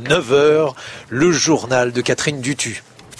9 heures, le journal de Catherine Dutu.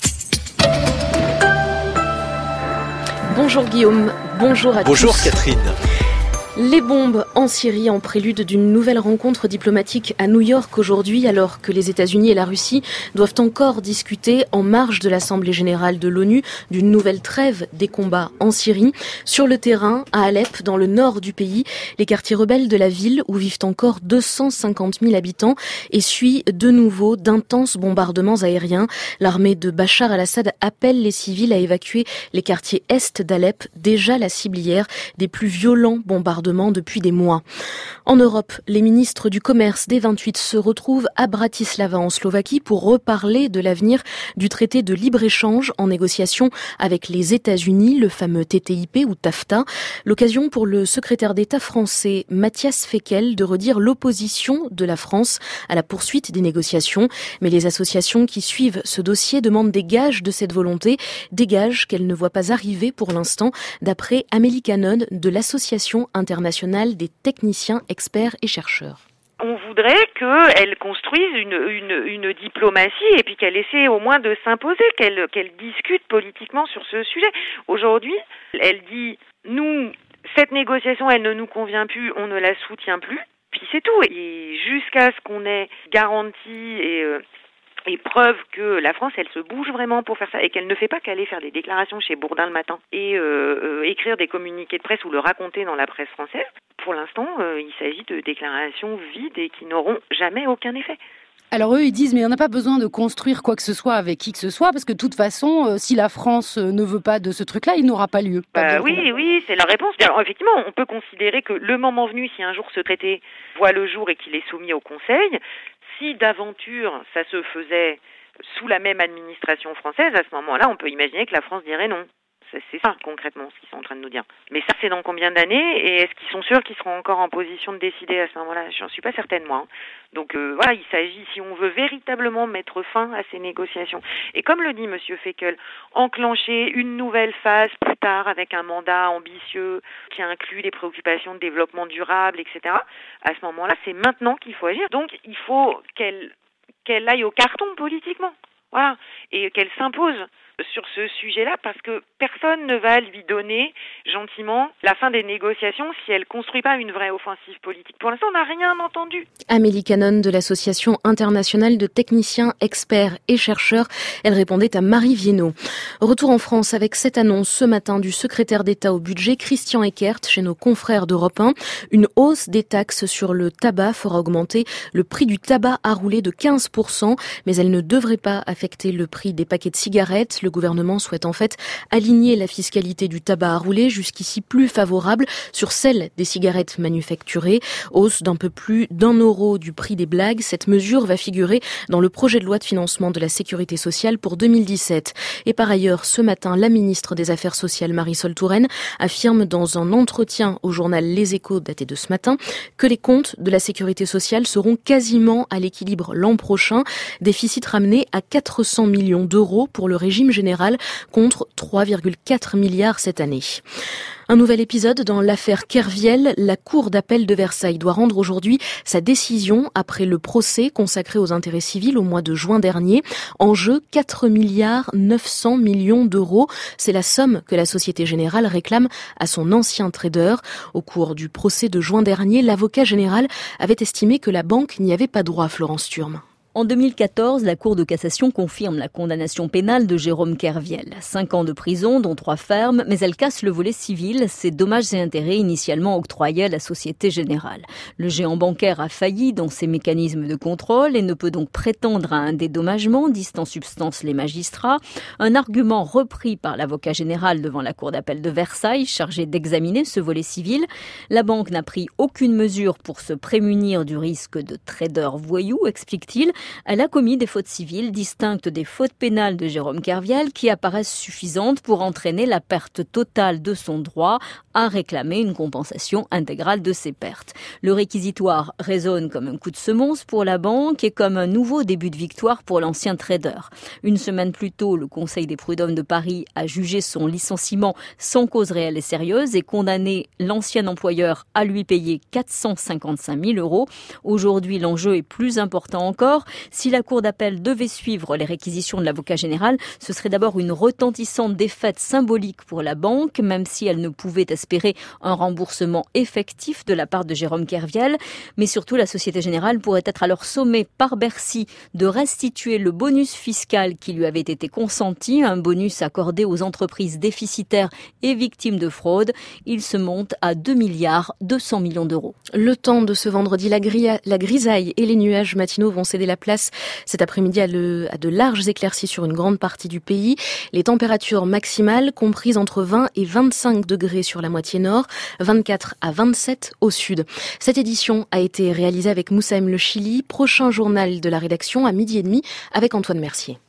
Bonjour Guillaume, bonjour à tous. Bonjour Catherine. Les bombes en Syrie en prélude d'une nouvelle rencontre diplomatique à New York aujourd'hui, alors que les États-Unis et la Russie doivent encore discuter en marge de l'Assemblée générale de l'ONU d'une nouvelle trêve des combats en Syrie. Sur le terrain, à Alep, dans le nord du pays, les quartiers rebelles de la ville, où vivent encore 250 000 habitants, essuient de nouveau d'intenses bombardements aériens. L'armée de Bachar al-Assad appelle les civils à évacuer les quartiers est d'Alep, déjà la cible hier des plus violents bombardements depuis des mois. En Europe, les ministres du commerce des 28 se retrouvent à Bratislava en Slovaquie pour reparler de l'avenir du traité de libre-échange en négociation avec les États-Unis, le fameux TTIP ou TAFTA. L'occasion pour le secrétaire d'État français Matthias Fekl de redire l'opposition de la France à la poursuite des négociations. Mais les associations qui suivent ce dossier demandent des gages de cette volonté, des gages qu'elles ne voient pas arriver pour l'instant, d'après Amélie Canon de l'Association internationale des techniciens, experts et chercheurs. On voudrait qu'elle construise une diplomatie et puis qu'elle essaie au moins de s'imposer, qu'elle discute politiquement sur ce sujet. Aujourd'hui, elle dit « nous, cette négociation, elle ne nous convient plus, on ne la soutient plus ». Puis c'est tout. Et jusqu'à ce qu'on ait garanti et preuve que la France, elle se bouge vraiment pour faire ça et qu'elle ne fait pas qu'aller faire des déclarations chez Bourdin le matin et écrire des communiqués de presse ou le raconter dans la presse française. Pour l'instant, il s'agit de déclarations vides et qui n'auront jamais aucun effet. Alors eux, ils disent, mais on n'a pas besoin de construire quoi que ce soit avec qui que ce soit, parce que de toute façon, si la France ne veut pas de ce truc-là, il n'aura pas lieu. Oui, c'est la réponse. Alors effectivement, on peut considérer que le moment venu, si un jour ce traité voit le jour et qu'il est soumis au Conseil, si d'aventure ça se faisait sous la même administration française, à ce moment-là, on peut imaginer que la France dirait non. C'est ça, concrètement, ce qu'ils sont en train de nous dire. Mais ça, c'est dans combien d'années ? Et est-ce qu'ils sont sûrs qu'ils seront encore en position de décider à ce moment-là ? J'en suis pas certaine, moi. Donc voilà, il s'agit, si on veut véritablement mettre fin à ces négociations, et comme le dit Monsieur Fekl, enclencher une nouvelle phase plus tard avec un mandat ambitieux qui inclut les préoccupations de développement durable, etc. À ce moment-là, c'est maintenant qu'il faut agir. Donc il faut qu'elle aille au carton politiquement. Voilà, et qu'elle s'impose sur ce sujet-là, parce que personne ne va lui donner gentiment la fin des négociations si elle ne construit pas une vraie offensive politique. Pour l'instant, on n'a rien entendu. Amélie Canon de l'Association internationale de techniciens, experts et chercheurs, elle répondait à Marie Viennot. Retour en France avec cette annonce ce matin du secrétaire d'État au budget, Christian Eckert, chez nos confrères d'Europe 1. Une hausse des taxes sur le tabac fera augmenter le prix du tabac à rouler de 15%, mais elle ne devrait pas affecter le prix des paquets de cigarettes. Le gouvernement souhaite en fait aligner la fiscalité du tabac à rouler, jusqu'ici plus favorable, sur celle des cigarettes manufacturées. Hausse d'un peu plus d'€1 du prix des blagues. Cette mesure va figurer dans le projet de loi de financement de la sécurité sociale pour 2017. Et par ailleurs, ce matin, la ministre des Affaires sociales, Marisol Touraine, affirme dans un entretien au journal Les Échos daté de ce matin que les comptes de la sécurité sociale seront quasiment à l'équilibre l'an prochain. Déficit ramené à 400 millions d'euros pour le régime général contre 3,4 milliards cette année. Un nouvel épisode dans l'affaire Kerviel. La Cour d'appel de Versailles doit rendre aujourd'hui sa décision après le procès consacré aux intérêts civils au mois de juin dernier. En jeu, 4 milliards 900 millions d'euros. C'est la somme que la Société Générale réclame à son ancien trader. Au cours du procès de juin dernier, l'avocat général avait estimé que la banque n'y avait pas droit, Florence Thurm. En 2014, la Cour de cassation confirme la condamnation pénale de Jérôme Kerviel. 5 ans de prison, dont 3 fermes, mais elle casse le volet civil, ces dommages et intérêts initialement octroyés à la Société Générale. Le géant bancaire a failli dans ses mécanismes de contrôle et ne peut donc prétendre à un dédommagement, disent en substance les magistrats. Un argument repris par l'avocat général devant la Cour d'appel de Versailles, chargé d'examiner ce volet civil. La banque n'a pris aucune mesure pour se prémunir du risque de trader voyou, explique-t-il. Elle a commis des fautes civiles distinctes des fautes pénales de Jérôme Kerviel qui apparaissent suffisantes pour entraîner la perte totale de son droit à réclamer une compensation intégrale de ses pertes. Le réquisitoire résonne comme un coup de semonce pour la banque et comme un nouveau début de victoire pour l'ancien trader. Une semaine plus tôt, le Conseil des prud'hommes de Paris a jugé son licenciement sans cause réelle et sérieuse et condamné l'ancien employeur à lui payer 455 000 €. Aujourd'hui, l'enjeu est plus important encore. Si la Cour d'appel devait suivre les réquisitions de l'avocat général, ce serait d'abord une retentissante défaite symbolique pour la banque, même si elle ne pouvait espérer un remboursement effectif de la part de Jérôme Kerviel. Mais surtout, la Société Générale pourrait être alors sommée par Bercy de restituer le bonus fiscal qui lui avait été consenti, un bonus accordé aux entreprises déficitaires et victimes de fraude. Il se monte à 2,2 milliards d'euros. Le temps de ce vendredi, la grisaille et les nuages matinaux vont céder la place cet après-midi à de larges éclaircies sur une grande partie du pays. Les températures maximales comprises entre 20 et 25 degrés sur la moitié nord, 24 à 27 au sud. Cette édition a été réalisée avec Moussaïm Le Chili. Prochain journal de la rédaction à 12h30 avec Antoine Mercier.